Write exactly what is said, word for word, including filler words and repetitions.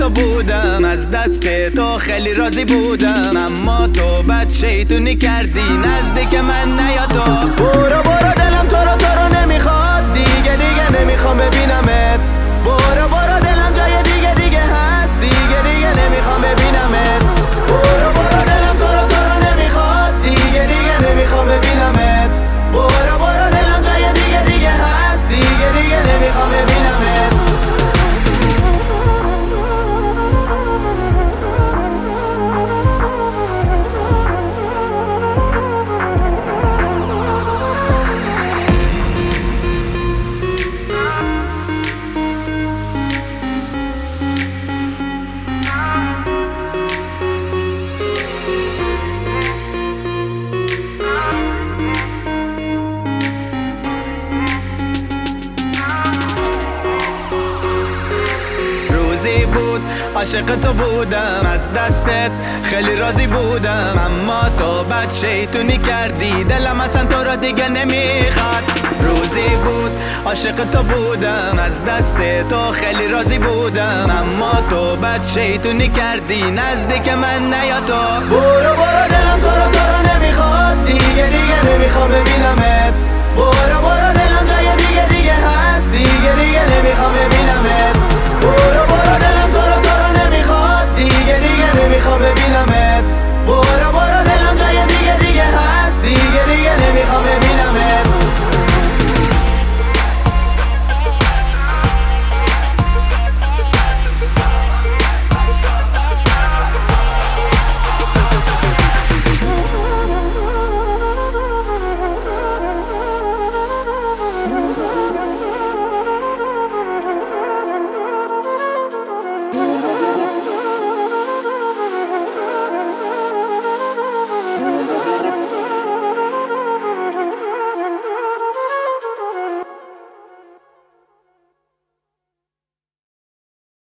تو بودم، از دست تو خیلی راضی بودم، اما تو بد شیطونی کردی نزدیک من نیا تو. برو برو دلم تو رو تو رو نمیخواد دیگه، دیگه نمیخوام ببینمت. برو برو دلم جای دیگه دیگه هست، دیگه دیگه نمیخوام ببینمت. برو برو دلم تو رو تو رو نمیخواد دیگه، دیگه نمیخوام ببینمت. برو برو دلم جای دیگه دیگه هست، دیگه دیگه نمیخوام ببینمت. بود عاشق تو بودم، از دستت خیلی راضی بودم، اما تو بد شیطونی کردی دلم اصلا تو را دیگه نمیخواد. روزی بود عاشق تو بودم، از دست تو خیلی راضی بودم، اما تو بد شیطونی کردی نزدیک من نیا تو. برو برو دلم تو رو تو رو نمیخواد دیگه، دیگه نمیخوام ببینمت.